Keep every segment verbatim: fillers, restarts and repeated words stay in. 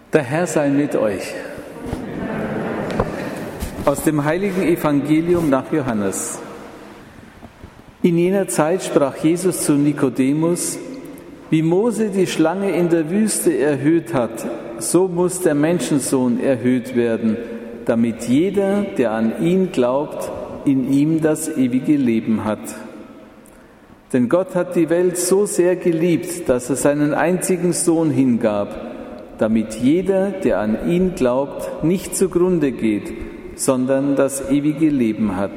Der Herr sei mit euch. Aus dem heiligen Evangelium nach Johannes. In jener Zeit sprach Jesus zu Nikodemus: Wie Mose die Schlange in der Wüste erhöht hat, so muss der Menschensohn erhöht werden, damit jeder, der an ihn glaubt, in ihm das ewige Leben hat. Denn Gott hat die Welt so sehr geliebt, dass er seinen einzigen Sohn hingab, damit jeder, der an ihn glaubt, nicht zugrunde geht, sondern das ewige Leben hat.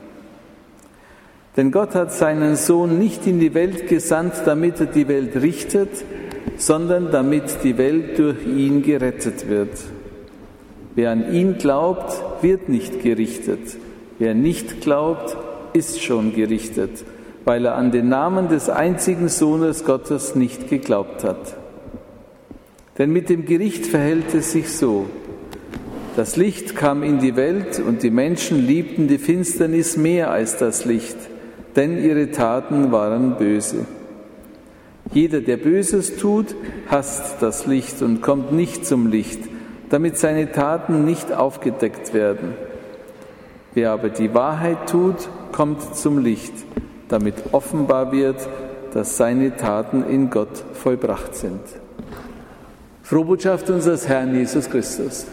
Denn Gott hat seinen Sohn nicht in die Welt gesandt, damit er die Welt richtet, sondern damit die Welt durch ihn gerettet wird. Wer an ihn glaubt, wird nicht gerichtet. Wer nicht glaubt, ist schon gerichtet, weil er an den Namen des einzigen Sohnes Gottes nicht geglaubt hat. Denn mit dem Gericht verhält es sich so: Das Licht kam in die Welt und die Menschen liebten die Finsternis mehr als das Licht, denn ihre Taten waren böse. Jeder, der Böses tut, hasst das Licht und kommt nicht zum Licht, damit seine Taten nicht aufgedeckt werden. Wer aber die Wahrheit tut, kommt zum Licht, damit offenbar wird, dass seine Taten in Gott vollbracht sind. Frohbotschaft unseres Herrn Jesus Christus.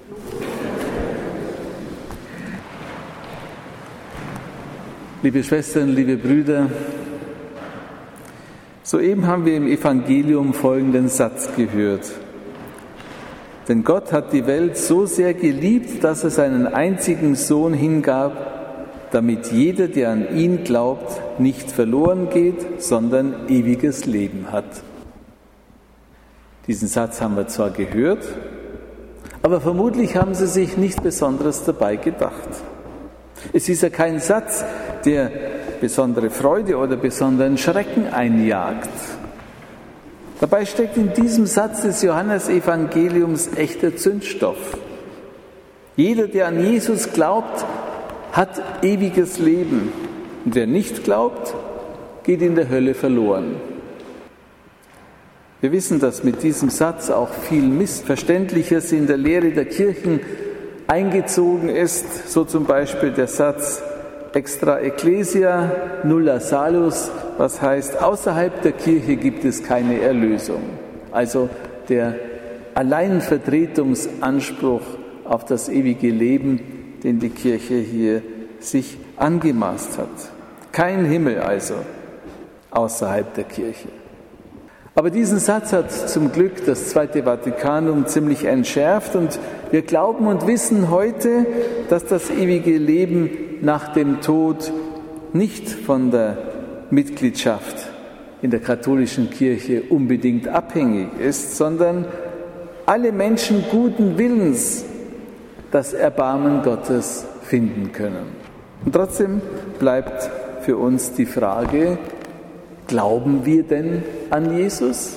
Liebe Schwestern, liebe Brüder, soeben haben wir im Evangelium folgenden Satz gehört. Denn Gott hat die Welt so sehr geliebt, dass er seinen einzigen Sohn hingab, damit jeder, der an ihn glaubt, nicht verloren geht, sondern ewiges Leben hat. Diesen Satz haben wir zwar gehört, aber vermutlich haben Sie sich nichts Besonderes dabei gedacht. Es ist ja kein Satz, der besondere Freude oder besonderen Schrecken einjagt. Dabei steckt in diesem Satz des Johannesevangeliums echter Zündstoff. Jeder, der an Jesus glaubt, hat ewiges Leben. Und wer nicht glaubt, geht in der Hölle verloren. Wir wissen, dass mit diesem Satz auch viel Missverständliches in der Lehre der Kirchen eingezogen ist, so zum Beispiel der Satz extra ecclesia nulla salus, was heißt, außerhalb der Kirche gibt es keine Erlösung. Also der Alleinvertretungsanspruch auf das ewige Leben, den die Kirche hier sich angemaßt hat. Kein Himmel also außerhalb der Kirche. Aber diesen Satz hat zum Glück das Zweite Vatikanum ziemlich entschärft und wir glauben und wissen heute, dass das ewige Leben nach dem Tod nicht von der Mitgliedschaft in der katholischen Kirche unbedingt abhängig ist, sondern alle Menschen guten Willens das Erbarmen Gottes finden können. Und trotzdem bleibt für uns die Frage: Glauben wir denn an Jesus?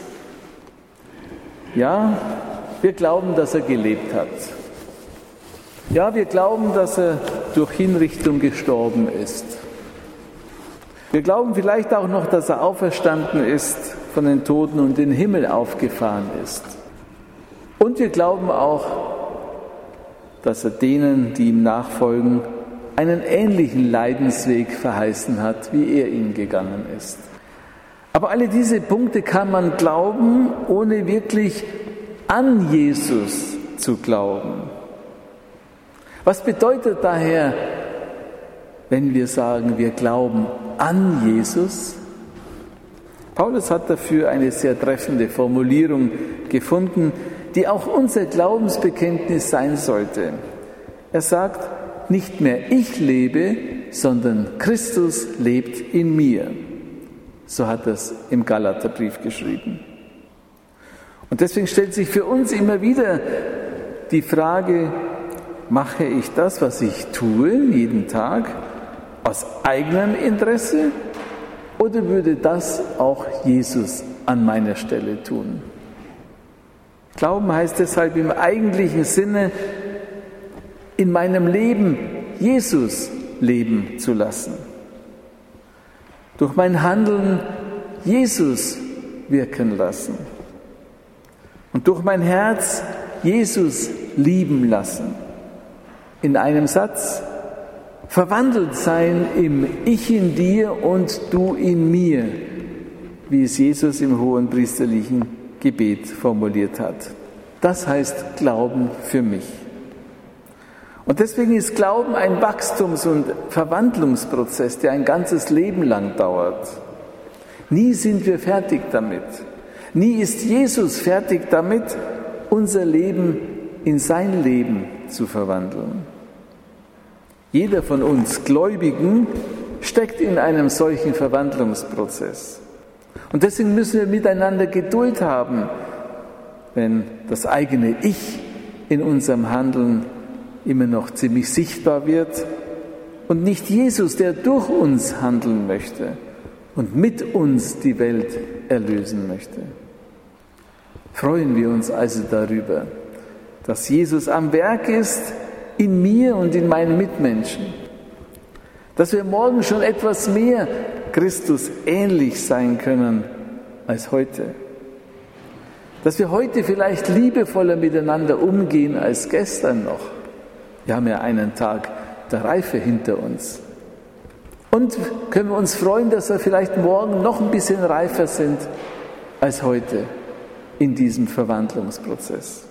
Ja, wir glauben, dass er gelebt hat. Ja, wir glauben, dass er durch Hinrichtung gestorben ist. Wir glauben vielleicht auch noch, dass er auferstanden ist von den Toten und in den Himmel aufgefahren ist. Und wir glauben auch, dass er denen, die ihm nachfolgen, einen ähnlichen Leidensweg verheißen hat, wie er ihn gegangen ist. Aber alle diese Punkte kann man glauben, ohne wirklich an Jesus zu glauben. Was bedeutet daher, wenn wir sagen, wir glauben an Jesus? Paulus hat dafür eine sehr treffende Formulierung gefunden, die auch unser Glaubensbekenntnis sein sollte. Er sagt, nicht mehr ich lebe, sondern Christus lebt in mir. So hat er es im Galaterbrief geschrieben. Und deswegen stellt sich für uns immer wieder die Frage: Mache ich das, was ich tue, jeden Tag, aus eigenem Interesse, oder würde das auch Jesus an meiner Stelle tun? Glauben heißt deshalb im eigentlichen Sinne, in meinem Leben Jesus leben zu lassen. Durch mein Handeln Jesus wirken lassen. Und durch mein Herz Jesus lieben lassen. In einem Satz, verwandelt sein im Ich in dir und du in mir, wie es Jesus im hohenpriesterlichen Gebet formuliert hat. Das heißt Glauben für mich. Und deswegen ist Glauben ein Wachstums- und Verwandlungsprozess, der ein ganzes Leben lang dauert. Nie sind wir fertig damit. Nie ist Jesus fertig damit, unser Leben in sein Leben zu verwandeln. Jeder von uns Gläubigen steckt in einem solchen Verwandlungsprozess. Und deswegen müssen wir miteinander Geduld haben, wenn das eigene Ich in unserem Handeln immer noch ziemlich sichtbar wird und nicht Jesus, der durch uns handeln möchte und mit uns die Welt erlösen möchte. Freuen wir uns also darüber, dass Jesus am Werk ist in mir und in meinen Mitmenschen, dass wir morgen schon etwas mehr Christus ähnlich sein können als heute, dass wir heute vielleicht liebevoller miteinander umgehen als gestern noch. Wir haben ja einen Tag der Reife hinter uns. Und können wir uns freuen, dass wir vielleicht morgen noch ein bisschen reifer sind als heute in diesem Verwandlungsprozess.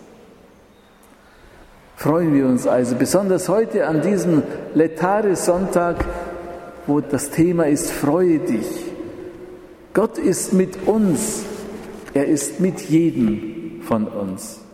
Freuen wir uns also besonders heute an diesem Laetare-Sonntag, wo das Thema ist, freue dich. Gott ist mit uns, er ist mit jedem von uns.